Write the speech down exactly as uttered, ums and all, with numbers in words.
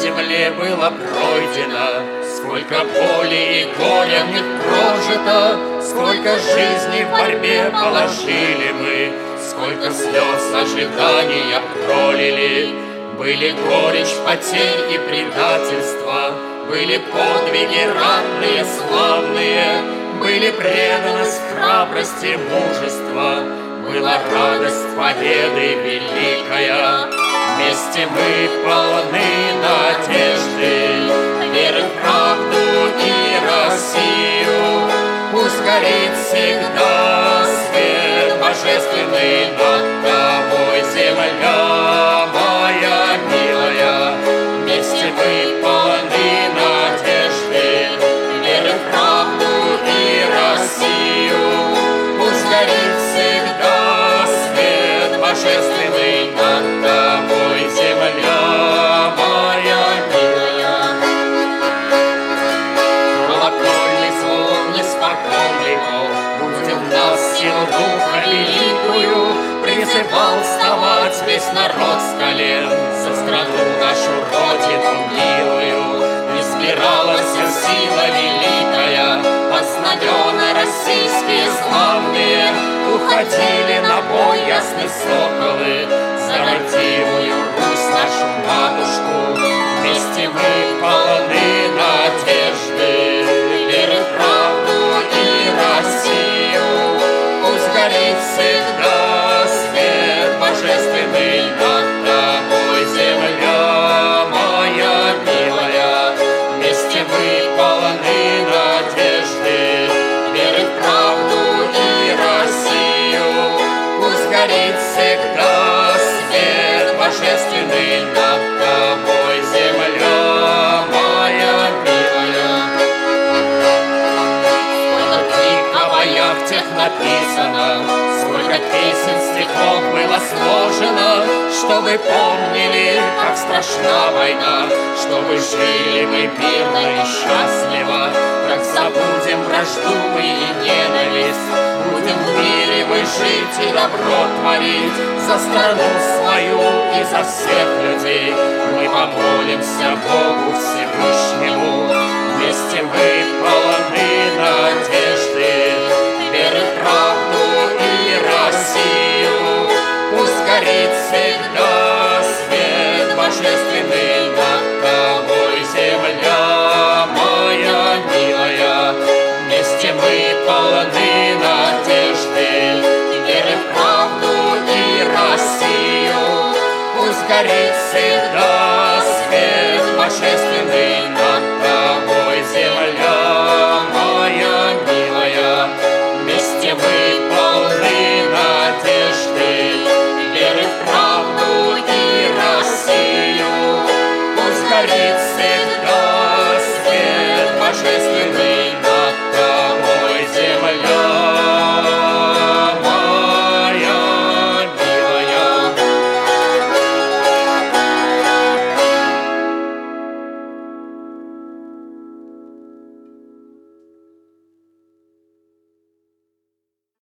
земле было пройдено, сколько боли и горя в них прожито, сколько жизней в борьбе положили мы, сколько слез ожидания пролили. Были горечь потерь и предательства, были подвиги ратные, славные, были преданность, храбрость и мужество, была радость победы великая. Вместе мы полны надежды, веры в правду и Россию. Пусть горит всегда свет божественный над тобой, земля моя милая. Вместе мы полны надежды, веры в правду и Россию. Пусть горит всегда свет божественный над тобой, земля моя милая. Колокольный звон неспокон веков будем в нас силу духа великую, призывал вставать весь народ с колен за страну нашу родину милую. Избиралась сила великая, под знамена российские славные, уходили на бой ясные соколы за родимую Русь нашу матушку. Вместе мы полны надежды, веры в правду и Россию. Пусть горит всегда свет божественный над тобой, земля моя милая. Вместе мы полны надежды, веры в правду и Россию. Пусть горит всегда свет божественный над тобой, земля моя милая. Сколько книг о боях тех написано, сколько песен, стихов было сложено, чтобы помнили, как страшна война, чтобы жили мы мирно и счастливо. Так забудем вражду и ненависть, будем в мире мы жить и добро творить, за страну свою и за всех людей. Мы помолимся Богу Всевышнему, вместе мы полны надежды, веры в правду и Россию. Пусть горит всегда свет божественный